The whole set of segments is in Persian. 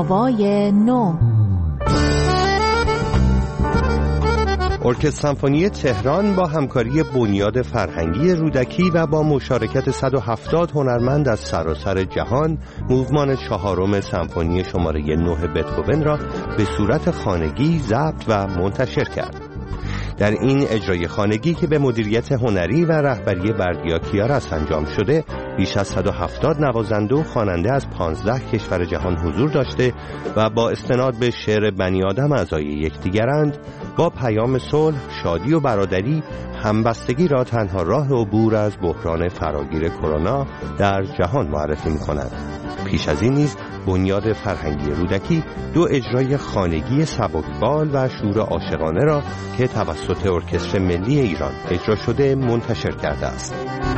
آوای نو. ارکستر سمفونی تهران با همکاری بنیاد فرهنگی رودکی و با مشارکت 170 هنرمند از سراسر جهان موومان 4 سمفونی شماره 9 بتهوون را به صورت خانگی ضبط و منتشر کرد. در این اجرای خانگی که به مدیریت هنری و رهبری بردیا کیارست انجام شده، بیش از 170 نوازنده و خواننده از 15 کشور جهان حضور داشته و با استناد به شعر بنی آدم اعضای یکدیگرند، با پیام صلح، شادی و برادری، همبستگی را تنها راه عبور از بحران فراگیر کرونا در جهان معرفی می‌کنند. پیش از این نیز بنیاد فرهنگی رودکی 2 اجرای خانگی سبکبال و شور عاشقانه را که توسط ارکستر ملی ایران اجرا شده منتشر کرده است.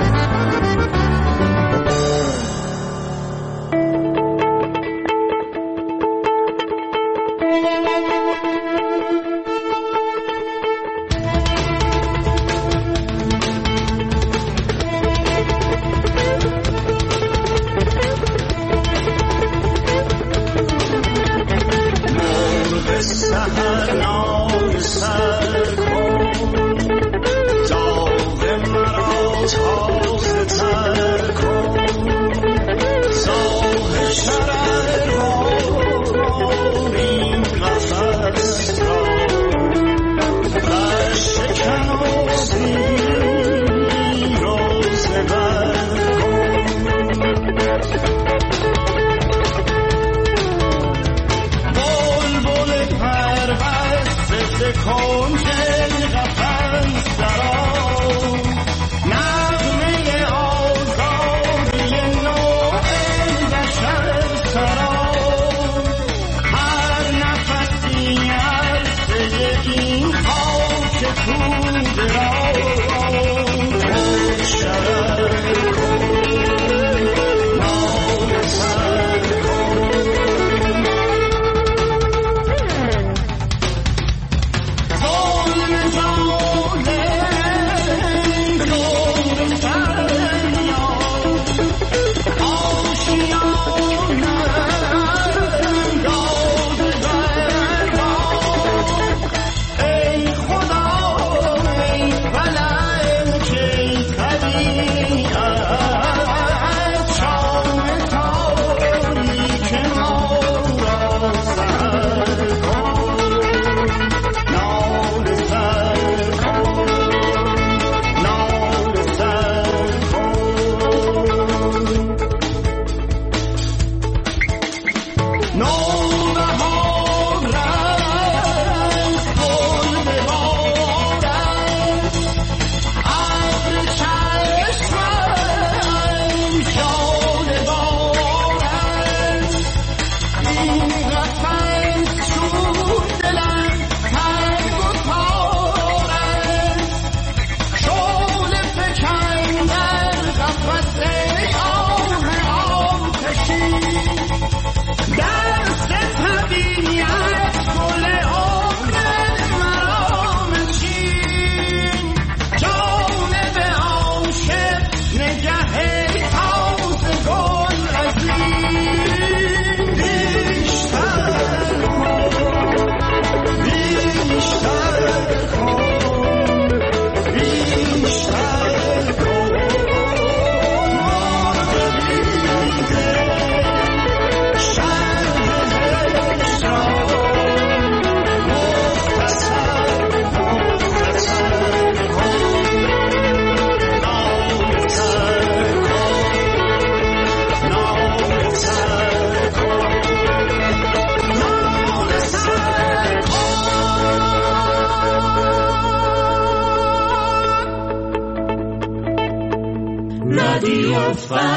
رادیو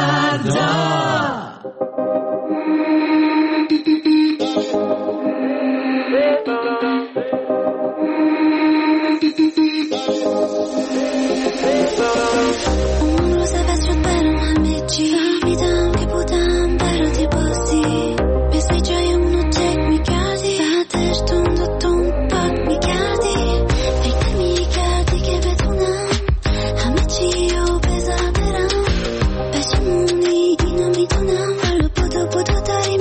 فردا. اون روز بس شد برام همه چی، فهمیدم که بودم برات بازی، مثل جای اونو تک میکردی، بعدش تند و تند پاک میکردی، فکر نمیکردی که بتونم همه چی رو بذار برم، پشیمونی اینو میدونم، حالا بودو داری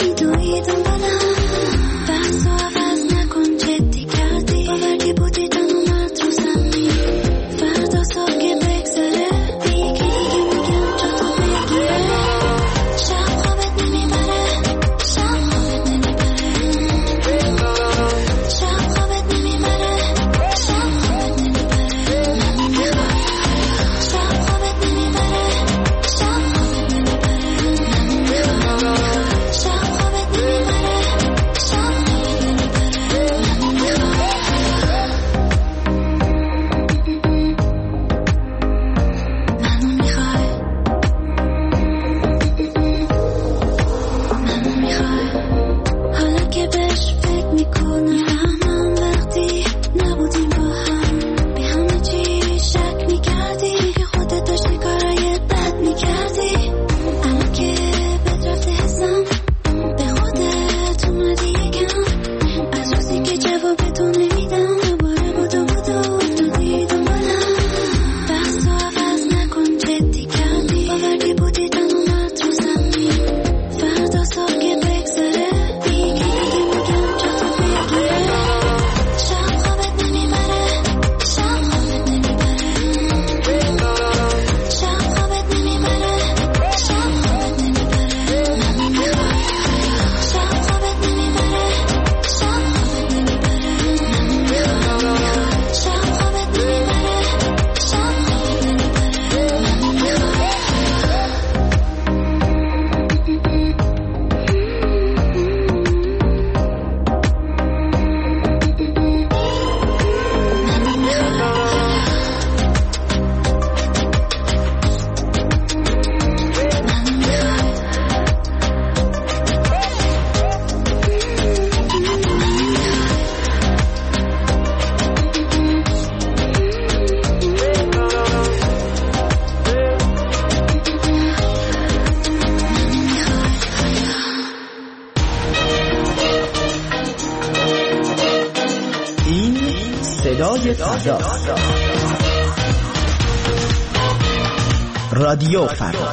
رادیو فردا.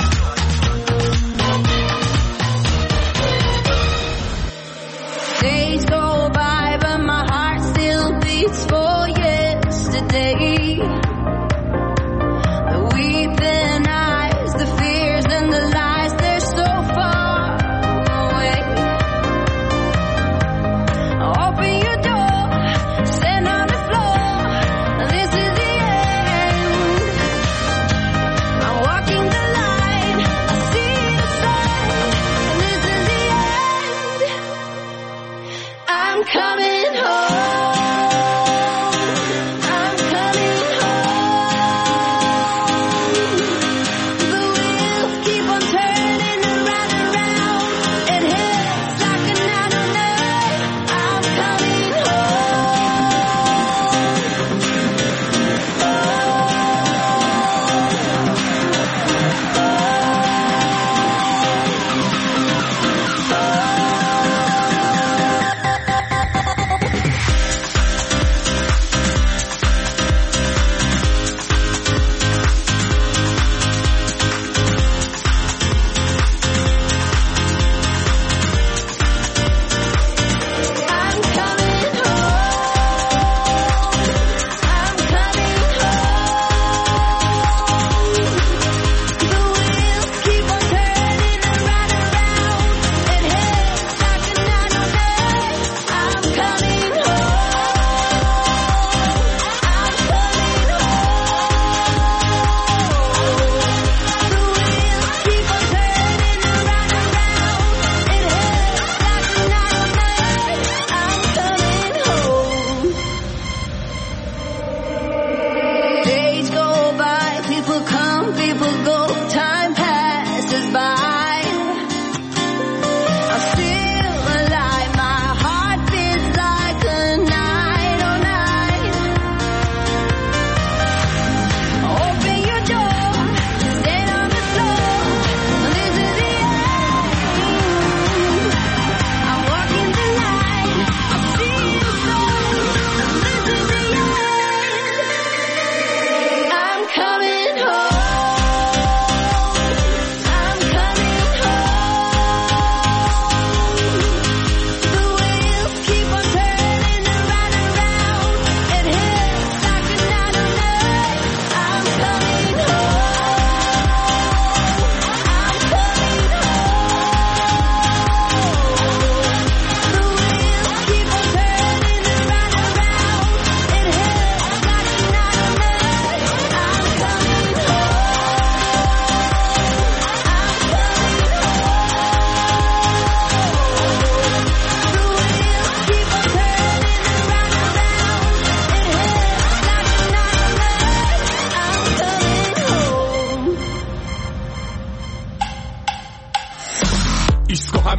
Days go by but my heart still beats for yesterday. The weeping eyes, the fears and the lies, they're so far away. Open your door, stand on the floor, this is the end. I'm walking the line.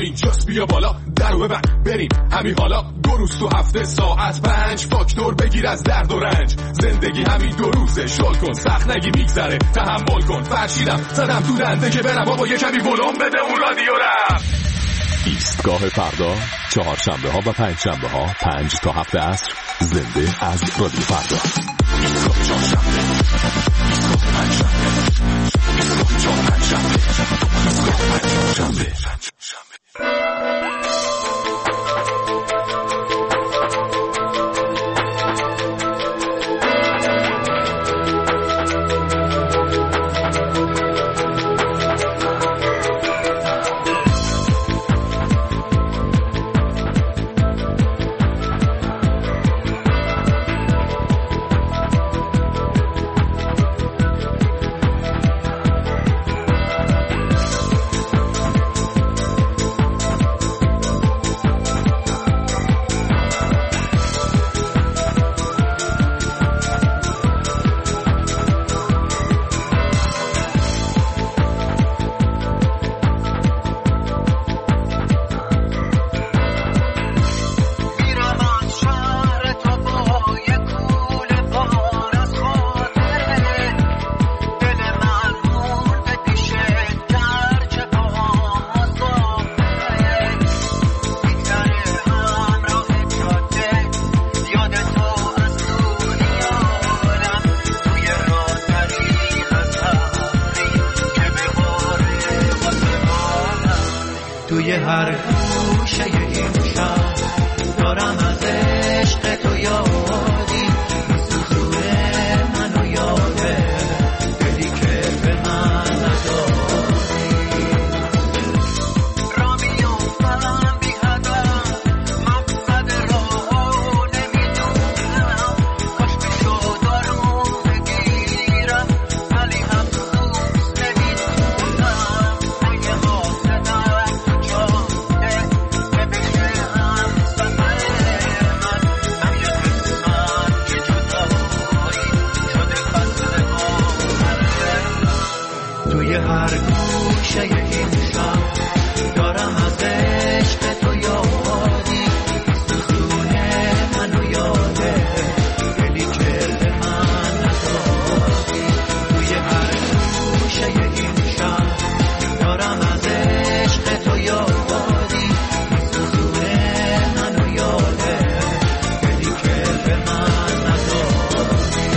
همینجاست بیا بالا درو ببند بریم همین حالا 2 روز تو هفته ساعت 5 فاکتور بگیر از درد و رنج زندگی همین 2 روزه شل کن سخت نگی میگذره تحمل کن فرشیدم زدم تو دنده که برم بابا یه کمی ولوم بده اون رادیو رم ایستگاه فردا 4 شنبه ها و 5 شنبه ها 5 تا 7 عصر زنده از رادیو فردا ایستگاه 4 شنبه ایستگاه 5 شنبه ایستگاه 4 5 شنبه ایستگاه 5 شنبه توی هر گوشه این شهر دارم از عشق تو یادی میسوزونه منو یاده دلی که به من نداری را میافتم بی هدف مقصد راهو نمیدونم کاش میشد آروم بگیرم ولی افسوس نمیتونم اگه حاسدم توی هر گوشه این شهر دارم از عشق تو یادی میسوزونه منو یاده دلی که به من نداری توی هر گوشه این شهر دارم از عشق تو یادی میسوزونه منو یاده دلی که به من نداری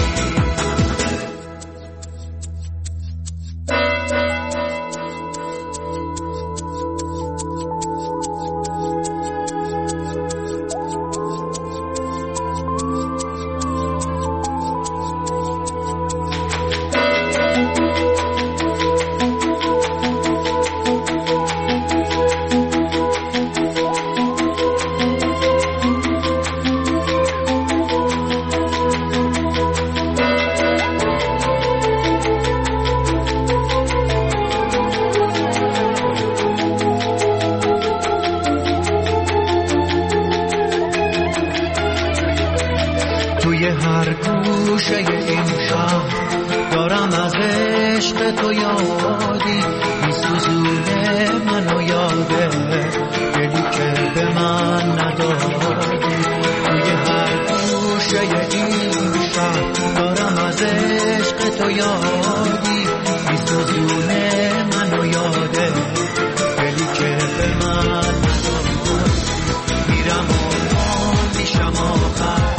توی هر گوشه این شهر دارم از عشق تو یادی میسوزونه منو یاده دلی که به من نداری توی هر گوشه این شهر دارم از عشق تو یادی میسوزونه منو یاده دلی که به من نداری میرم و میشم آخر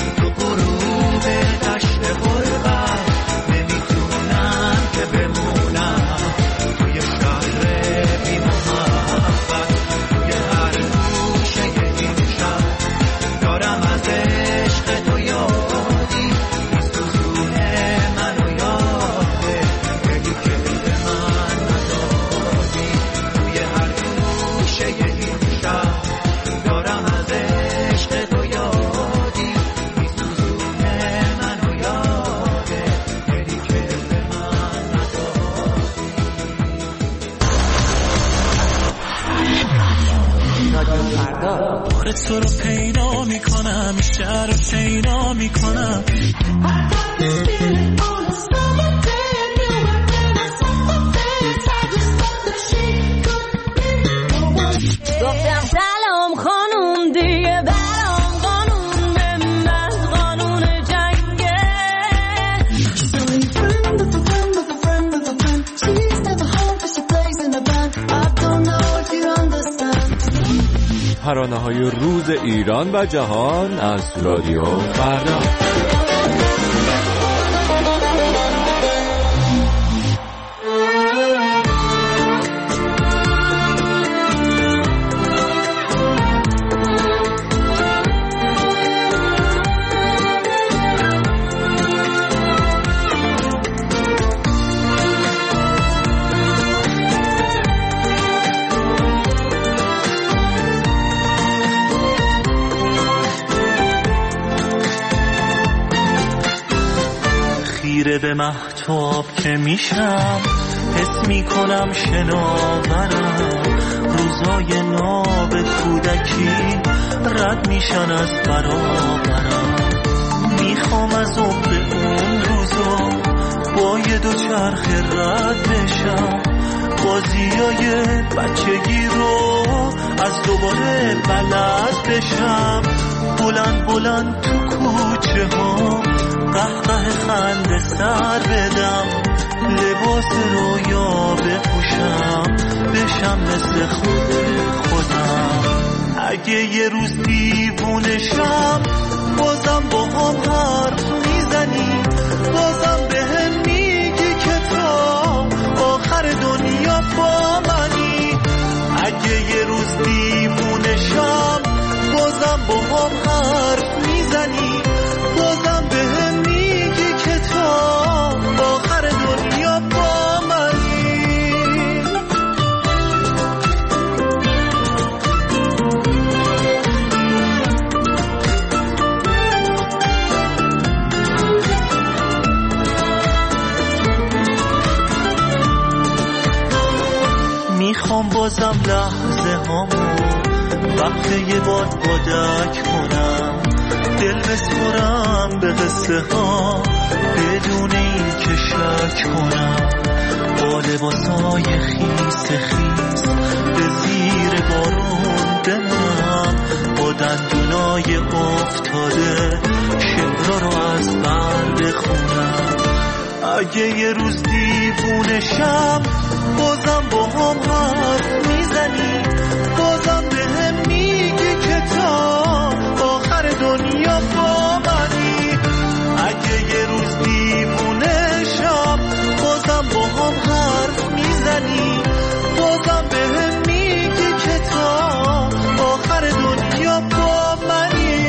دشت غربت نمیتونم که بمونم توی شهر بی محبت توی هر گوشه این شهر دارم از عشق تو یادی میسوزونه منو یاده دلی که به من نداری توی هر گوشه این شهر دارم از عشق تو یادی میسوزونه منو یاده دلی که به من نداری بار تو رو پیدا میکنم شهر رو شیدا میکنم ترانه‌های روز ایران و جهان از رادیو فردا. به مهتاب که میشم حس میکنم شناورم روزای ناب کودکی رد میشن از برابرم. میخوام از عمر اون روزا با یه دوچرخ رد بشم، بازیای بچگی رو از دوباره بلد بشم. بلند بلند تو کوچه ها قهقه خنده سر بدم، لباس رویا بپوشم بشم مثل خودم. اگه یه روز دیوونشم بازم با هم حرف میزنی، بازم بهم میگی که تا آخر دنیا با منی. اگه یه روز دیوونشم بازم با هم حرف میزنی، بازم بهم میگی که تا آخر دنیا با منی. میخوام بازم لحظه هامو وقت یه بار بادک کنم، دل بسپرم به قصه ها بدون این که شک کنم. با لباسای خیس خیس به زیر بارون بمونم، با دندونای افتاده شعرها رو از بر بخونم. اگه یه روز دیوونشم بازم با هم حرف میزنی، بازم بهم میگی که تا آخر دنیا با منی. اگه یه روز دیوونشم بازم با هم حرف میزنی، بازم بهم میگی که تا آخر دنیا با منی.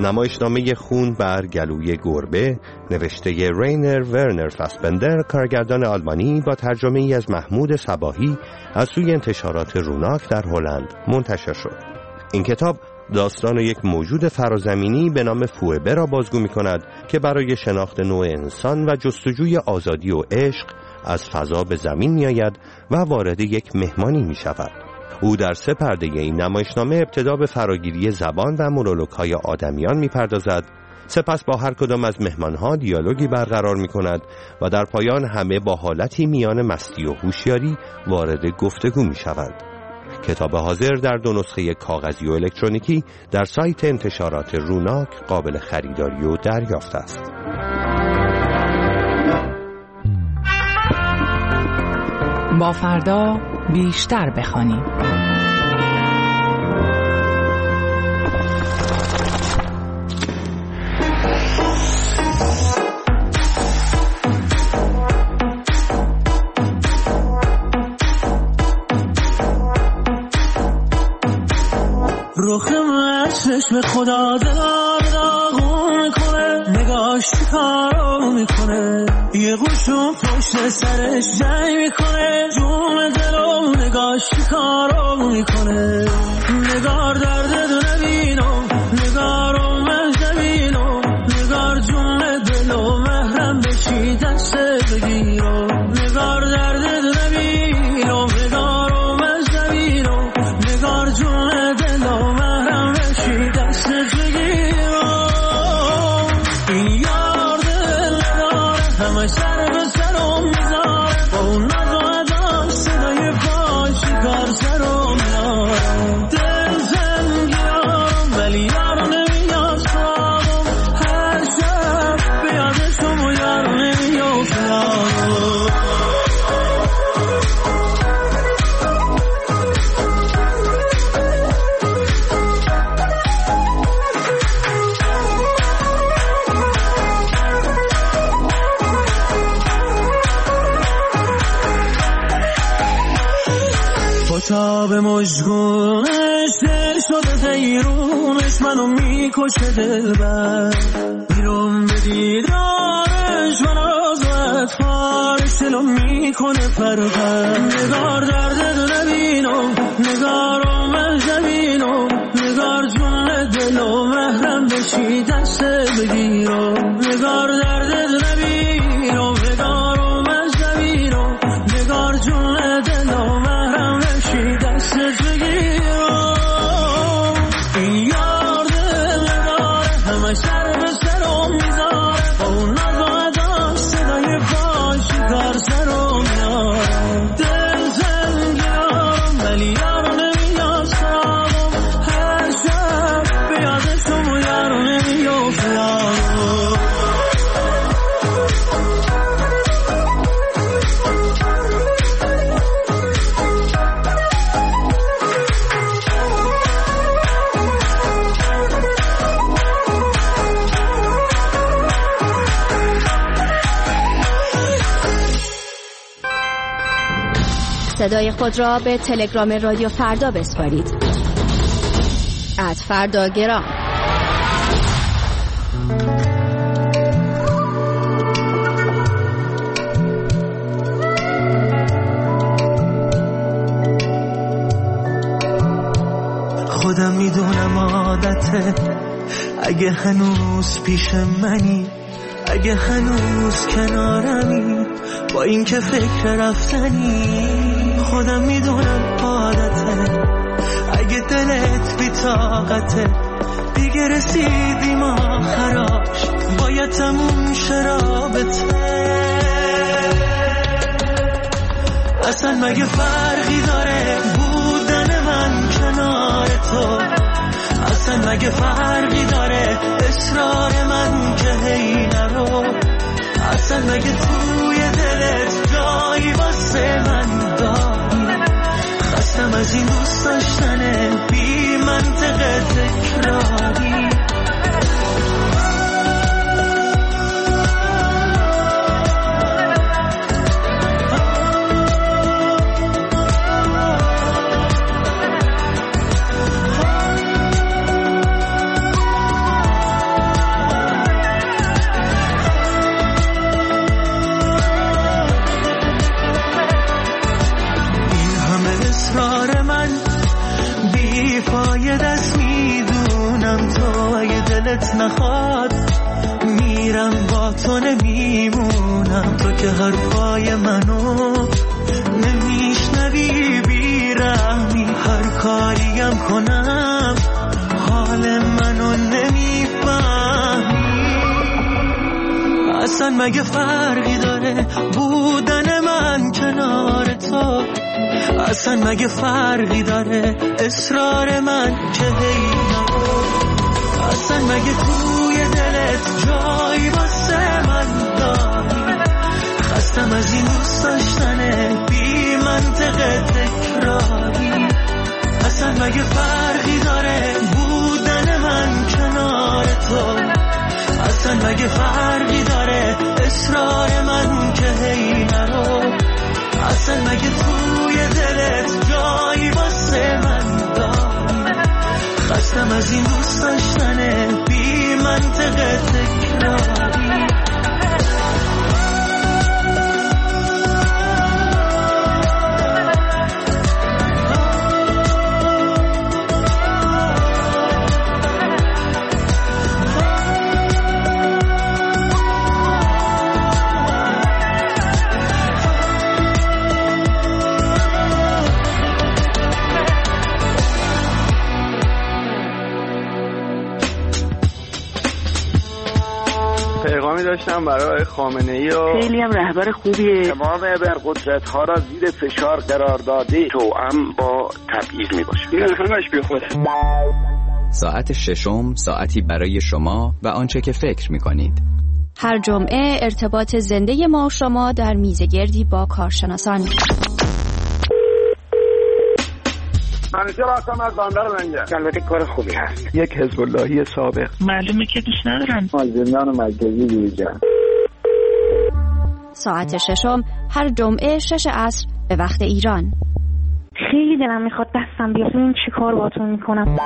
نمایشنامه خون بر گلوی گربه نوشته رینر ورنر فاسبندر، کارگردان آلمانی، با ترجمه ای از محمود صباحی از سوی انتشارات روناک در هلند منتشر شد. این کتاب داستان یک موجود فرازمینی به نام فوئبه را بازگو می کند که برای شناخت نوع انسان و جستجوی آزادی و عشق از فضا به زمین می آید و وارد یک مهمانی می شود. او در 3 پرده این نمایشنامه ابتدا به فراگیری زبان و مونولوگ‌های آدمیان می‌پردازد، سپس با هر کدام از مهمان‌ها دیالوگی برقرار می‌کند و در پایان همه با حالتی میان مستی و هوشیاری وارد گفتگو می‌شوند. کتاب حاضر در 2 نسخه کاغذی و الکترونیکی در سایت انتشارات روناک قابل خریداری و دریافت است. با فردا بیشتر بخوانیم. رخ من چشم خدا داغون میکنه، نگاش کارو میکنه، یه قوشون پشت سرش جنگ میکنه، جون دلو نگاش کارو میکنه. نگار درد دو نبینو، نگارو من زمینو، نگار جون دلو محرم بشی دست بگیرو. نگار درد دو نبینو، نگارو من زمینو، نگار جون دلو محرم بشی دست بگیرو. این یار دل نداره، همه سر به سرم میذاره، با اون نزادم صدای پاش کار سرم میاره. دل زنگیارم ولی یارو نمیاد سرم، هر شب به یادشم و یارو نمیافتم. تا به مجگونش دل شده تیرونش، منو میکشه دلبر، بیرون به دیدارش من آزاد فارش دلو میکنه پرپر. نگار درد دو نبینو، نگارو من زمینو، نگار جون دلو محرم بشی دست بگیرو. نگار درد دو نبینو، نگارو من زمینو، نگار جون دلو محرم بشی دست بگیرو. این یار دل نداره، همه سر به سرم میذاره، با اون نزادم صدای پاش کار سرم میاره. دل زنگیارم ولی یارو نمیاد سرم، هر شب به یادشم و یارو نمیافتم. صدای خود را به تلگرام رادیو فردا بسپارید. @فرداگرام. خودم میدونم عادته، اگه هنوز پیش منی، اگه هنوز کنارمی، با این که فکر رفتنی. خودم میدونم عادته، اگه دلت بی طاقته، دیگه رسیدیم آخراش، باید تموم شه رابطه. اصلا مگه فرقی داره بودن من کنار تو؟ اصلا مگه فرقی داره اصرار من که هی نرو؟ اصلا مگه توی دلت جایی واسه من داری؟ خستم از این دوست داشتن بی منطق تکراری. اسرار من بیفاید است، میدونم تو اگه دلت نخواد میرم با تو نمیمونم. تو که حرفای منو نمیشنوی بیرحمی، هر کاریم کنم حال منو نمیفهمی. اصلا مگه فرقی داره بودن من کنار تو؟ اصلا مگه فرقی داره اصرار من که هی نرو؟ اصلا مگه توی دلت جایی واسه من داری؟ خستم از این دوست داشتن بی منطق تکراری. اصلا مگه فرقی داره بودن من کنار تو؟ اصلا مگه فرقی داره اصرار من که هی نرو؟ اصلا مگه توی دلت جایی واسه من داری؟ خستم از این دوست داشتن بی منطق تکراری. پیغامی داشتم برای خامنه‌ای و خیلی هم رهبر خوبیه. تمام ابرقدرت‌ها را زیر فشار قرار داده، توأم با تبعیض میباشه. این همش بیخوده. ساعت ششم، ساعتی برای شما و آنچه که فکر می‌کنید. هر جمعه ارتباط زنده ما و شما در میزگردی با کارشناسان. منیجر هستم از بندر منجر. البته کار خوبی هست. یک حزب اللهی سابق. معلومه که دوست ندارن. زندان مرکزی دیجا. ساعت ششم هر جمعه 6 عصر به وقت ایران. خیلی دلم میخواد دستم بیاد. این چی کار باتون میکنم؟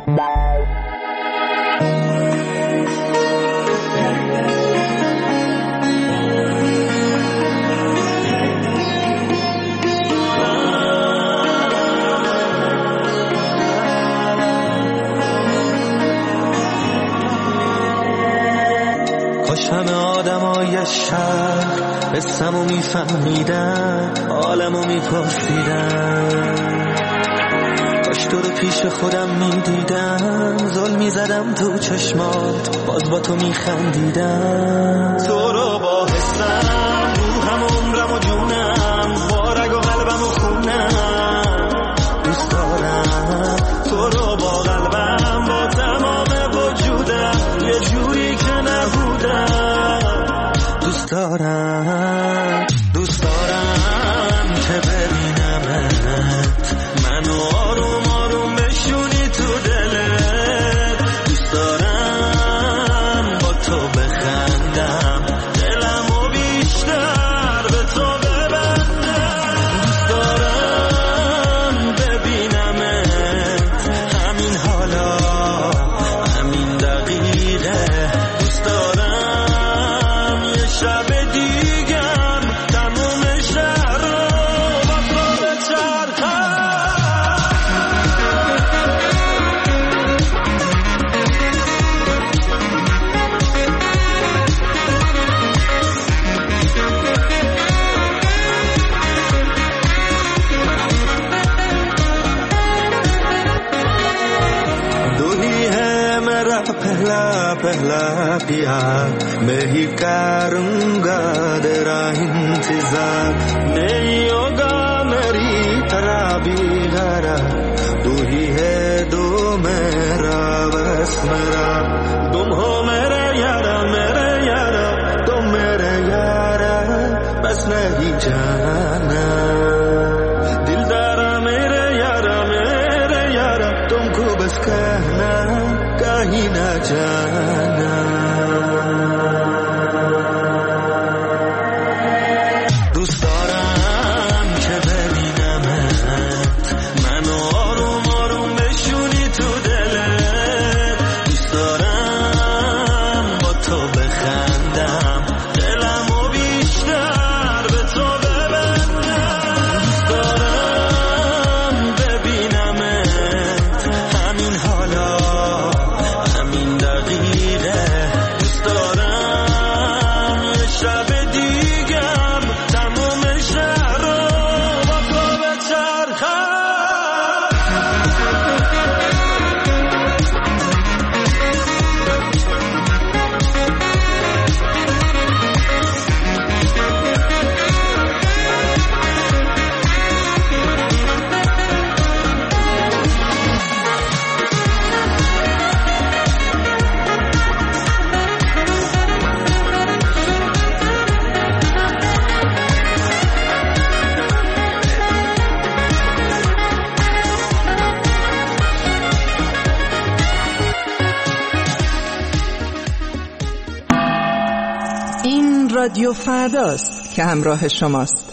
کاش همه آدمای شهر قصه‌مو میفهمیدن، حالمو میپرسیدن. کاش تو رو پیش خودم میدیدم، ظلم میزدم تو چشمات، باز با تو میخندیدم. تو رو با حسم، روحم و عمرم و جونم، با رگ و قلبم و خونم دوست دارم. تو رو با قلبم، با تمام وجودم، یه جوری که نبودم دوست دارم. دوست دارم که ببینمت، منو آروم آروم بشونی تو دلت. دوست دارم با تو بخندم، دلمو بیشتر به تو ببندم. دوست دارم ببینمت همین حالا، همین دقیقه. دوست دارم یه شب دیگم تموم شهر رو با تو بچرخم. तू ही है मेरा पहला पहला प्यार, मैं ही करूँगा तेरा इंतजार। नहीं होगा मेरी तरह भी घरा, तू ही है दो मेरा बस मेरा। तुम हो मेरे यारा, मेरे यारा, तुम मेरे यारा, बस नहीं जाना। दिलदारा मेरे यारा, तुमको बस कहना, कहीं ना जाना। دوست دارم که ببینمت، منو آروم آروم بشونی تو دلت. دوست دارم با تو بخندم، دلمو بیشتر به تو ببندم. دوست دارم رادیو فرداست که همراه شماست.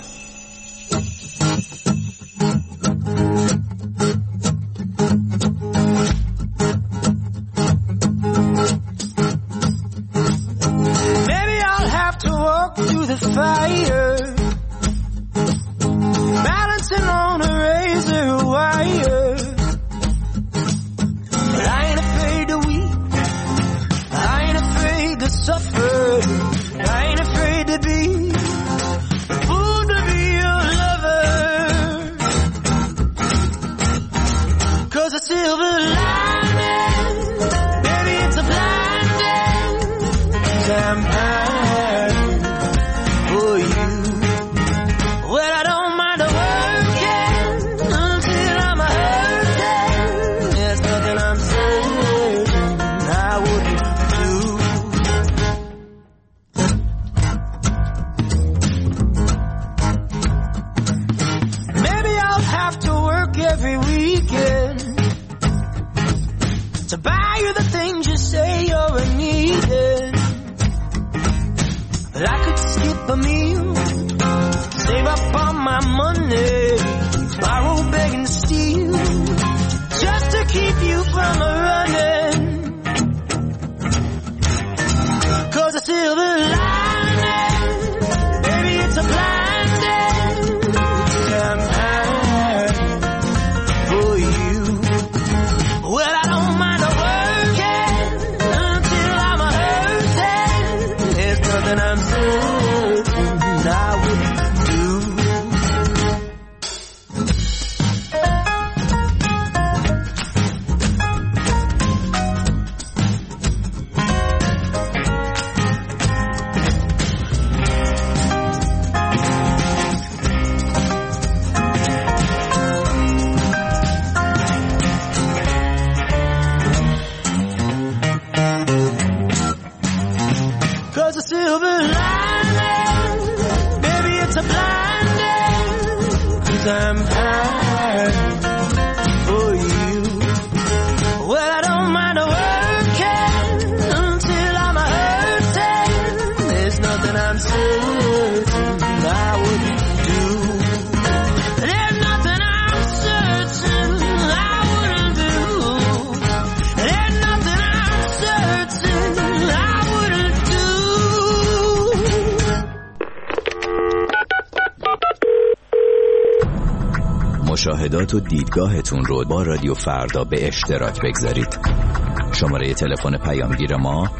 مشاهدات و دیدگاهتون رو با رادیو فردا به اشتراک بگذارید. شماره تلفن پیامگیر ما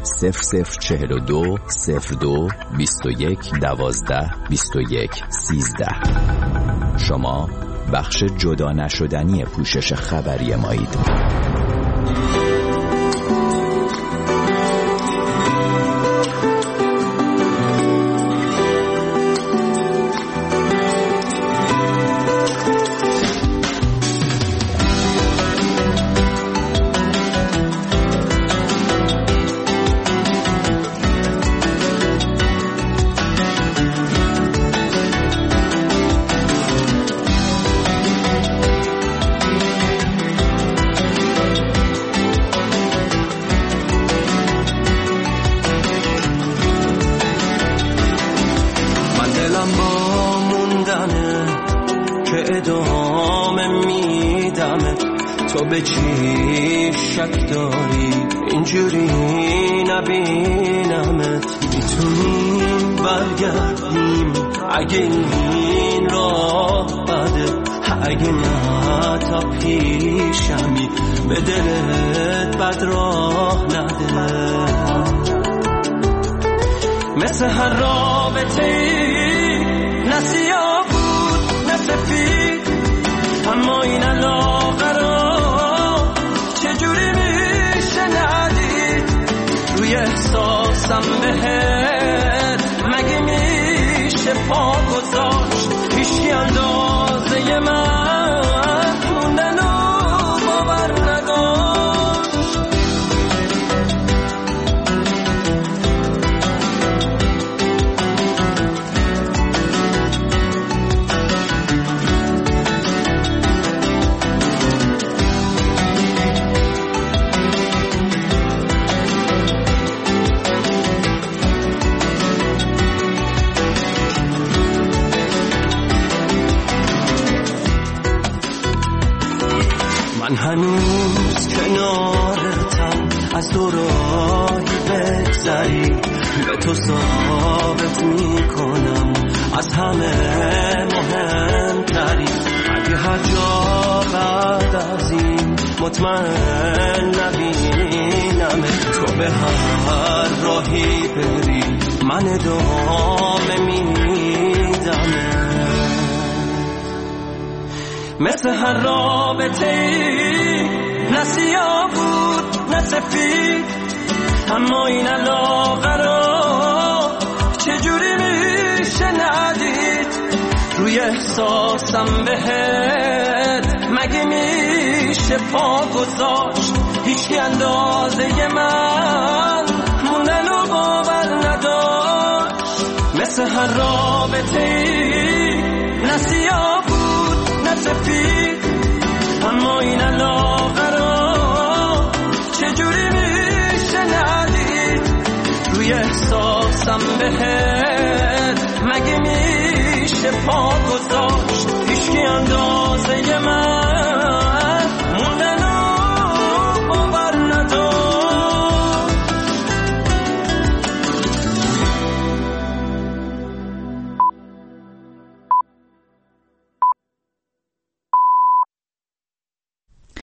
0042 02 21 12 21 13. شما بخش جدا نشدنی پوشش خبری مایید. تو به چی شک داری اینجوری نبینمت؟ میتونیم برگردیم اگه این راه بده، اگه نه تا پیشمی به دلت بد راه نده. مثل هر رابطه نه سیاه بود نه سفید، اما این علاقه چجوری میشه ندید روی احساسم بهت؟ مگه میشه پا گذاشت هیچی اندازه من موندن و باور نداشت؟ من هنوز کنارتم، از دو راهی بگذری به تو ثابت میکنم از همه مهمتری. اگه هر جا بعد از این مطمئن نبینم تو به هر راهی بری من ادامه میدم. مثل هر رابطه ای نه سیاه بود نه سفید، اما این علاقه را چجوری میشه ندید؟ روی احساسم بهت مگه میشه پا گذاشت؟ هیچی اندازه من موندن و باور نداشت. مثل هر رابطه ای نه سیاه بود نه سفید، اما این علاقه را چجوری میشه ندید؟ روی احساسم بهت مگه میشه پا گذاشت؟ هیچکی اندازه من